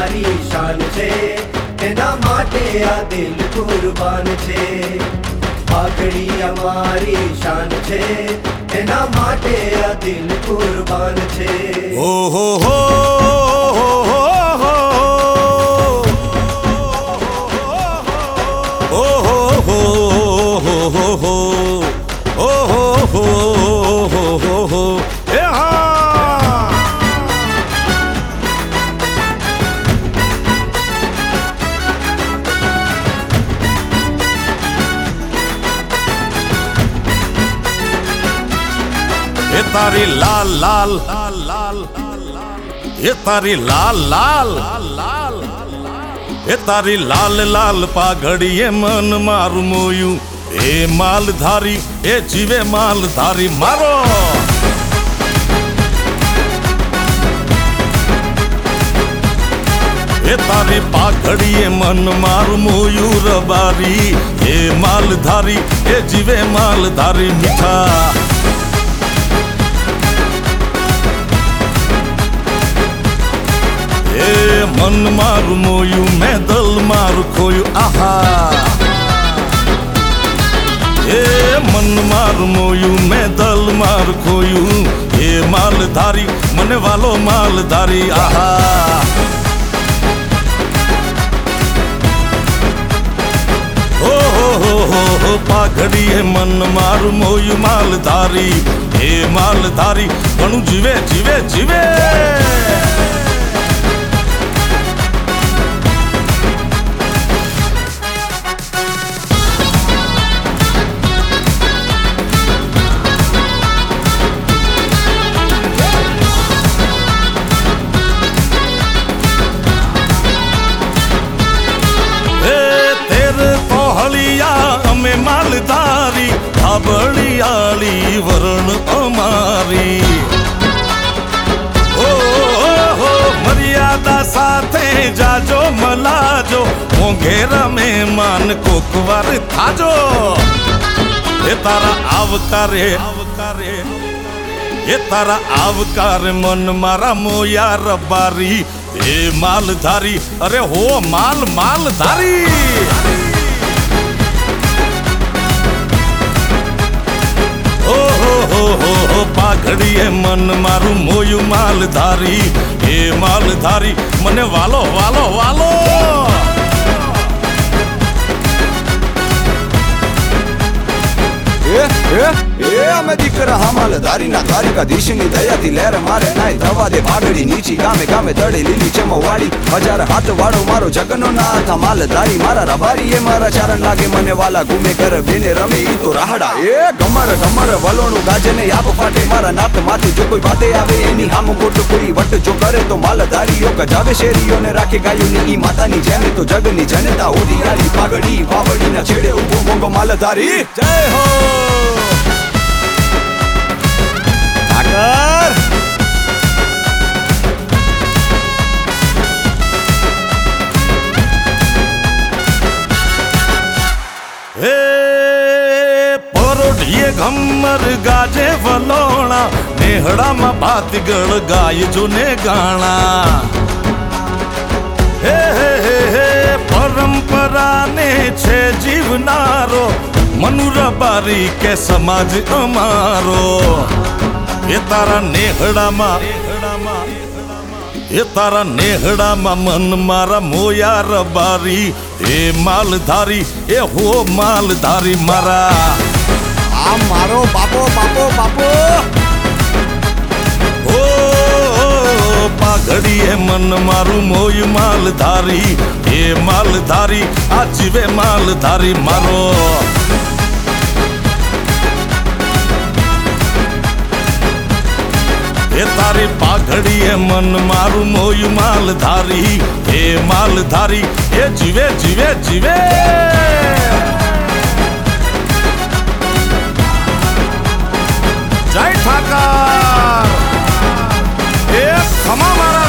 અમારી શાન છે, એના માટે આ દિલ કુરબાન છે. પાઘડી અમારી શાન છે, એના માટે આ દિલ કુરબાન છે. ઓ હો હો तारी लाल लाल लाल ये तारी लाल लाल लाल ये तारी लाल लाल पाघड़ी ये मन मारू मोयू ए मालधारी ए जीवे मालधारी मारो. ये तारी पाघड़ी ये मन मारू मोयू रबारी ए मालधारी ए जीवे मालधारी मीठा. मन मारू मोयू मैं दल मारू खोयू आहा. मन मारू मोयू मैं दल मारू खोयू ये मालधारी मने वालो मालधारी आहा. हो पाघड़ी है मन मारू मोयू मालधारी ये मालधारी घणू जीवे जीवे जीवे. मालधारी धाबड़ियाली वरण अमारी ओ मर्यादा साथे जाजो मलाजो मोंघेरा में मान कोकवार थाजो. ये तारा आवकारे ये तारा आवकार मन मारा मोया रबारी ए मालधारी अरे हो माल मालधारी. हो पाघड़ी है मन मारू मोयू मालधारी ए मालधारी मने वालो वालो वालो. અમે દીકરા માલધારી ના દ્વારિકાધીશ ની દયાથી લહેર મારે નાય દવા દે પાઘડી નીચી ગામે ગામે દડે લીલી ચમવાડી હજાર હાથ વાળો મારો જગનો નાથ માલધારી મારા રબારી એ મારા ચારણ લાગે મને વાલા ઘૂમે કર બેને રમે ઈ તો રાહડા એ ગમર ગમર વલોણું ગાજે ને આપ ફાટે મારા નાથ માથે જો કોઈ વાતે આવે એની હામું ખોટું કોઈ વટ જો કરે તો માલધારીઓ ગજાવે શેરીઓ ને રાખે ગાયું ની ઈ માતાની જેમ તો જગની જનતા ઓડિયાળી પાઘડી વાવડી ના છેડે ઉભો મોંઘો માલધારી. જય હો आकर हे परोढ़िए घमर गाजे वलोणा नेहड़ा मा भातीगढ़ गाय जो ने गाणा. हे परंपरा ने छे जीवनारो मनुरबारी के समाज अमारो. ये तारा नेहड़ा मा मन मारा मोया रबारी ए मालधारी ए हो मालधारी मारा. आ मारो बापो बापो बापो ओ पाघड़ी है मन मारू मोयू मालधारी ए मालधारी आ जीवे मालधारी मारो. ये तारी पाघड़ी है मन मारू मोयू मालधारी ए मालधारी ए जीवे जीवे जीवे. जय ठाकर ए खमा मारा.